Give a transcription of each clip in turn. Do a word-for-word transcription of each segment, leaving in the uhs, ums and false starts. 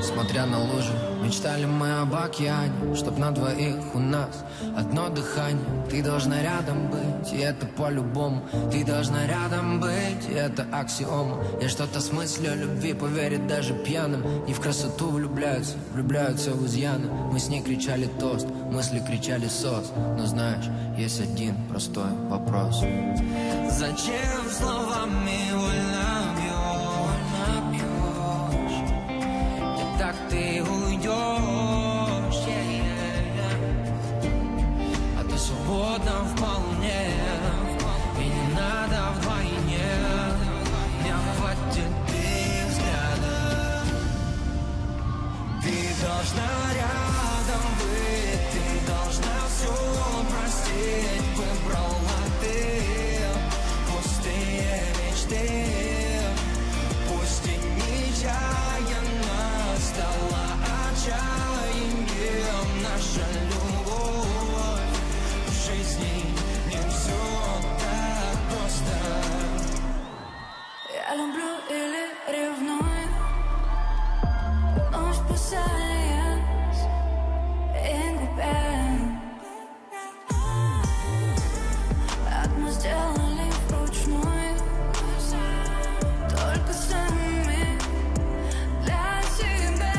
смотря на лужи. Мечтали мы об океане, чтоб на двоих у нас одно дыхание. Ты должна рядом быть, и это по-любому. Ты должна рядом быть, и это аксиома. Я что-то с мыслью любви поверит даже пьяным. Не в красоту влюбляются, влюбляются в изъяны. Мы с ней кричали тост, мысли кричали сос. Но знаешь, есть один простой вопрос. Зачем словами вольно бьешь? Не так ты уйдешь, yeah, yeah, yeah. А ты свободна вполне, и не надо вдвойне. Не хватит ты взгляда. Ты должна рядом быть, ты должна все простить. Выбрала ты пустые мечты, пусть и нечаянно стала отчаянием. Наша любовь в жизни не все так просто. Я люблю или ревную, ночь спасаясь и губя. Мы сделали вручную, только сами для себя.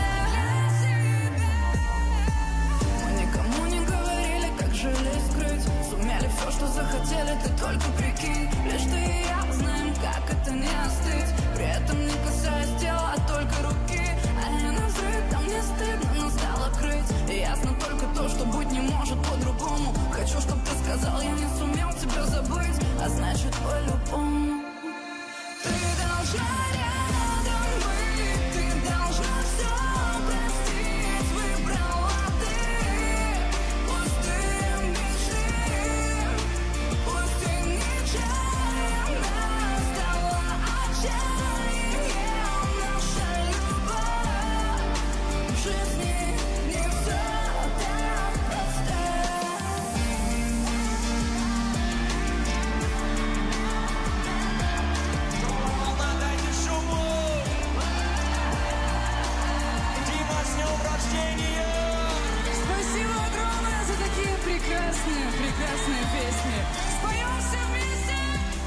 Мы никому не говорили, как жили скрыть. Сумели все, что захотели, ты только прикинь. Лишь ты и я знаем, как это не остыть. При этом не касаясь тела, а только руки. А я на взрыв, там не стыдно, но стало крыть. И ясно только то, что быть не может по-другому. Хочу, чтоб ты сказал, я не сумел тебя забыть, а значит по-любому. Ты должна рядом быть, ты должна все простить. Выбрала ты пустые мечты, пусть и нечаянно стала отчаянием. Наша любовь в жизни не все так просто. Волна, дайте шуму! Дима, с днем рождения! Спасибо огромное за такие прекрасные, прекрасные песни. Споем все вместе!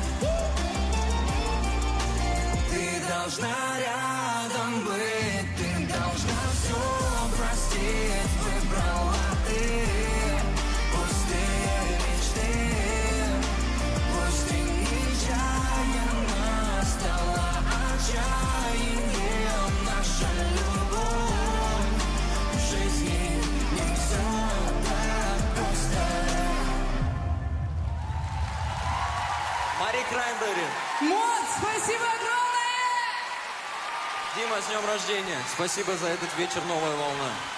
Ты должна рядом быть, ты должна все простить. Выбрала ты пустые мечты, пусть и нечаянно стала отчаянием. Наша любовь в жизни не все так просто. Мари Краймбрери. Мод, спасибо огромное! Дима, с днем рождения! Спасибо за этот вечер, новая волна.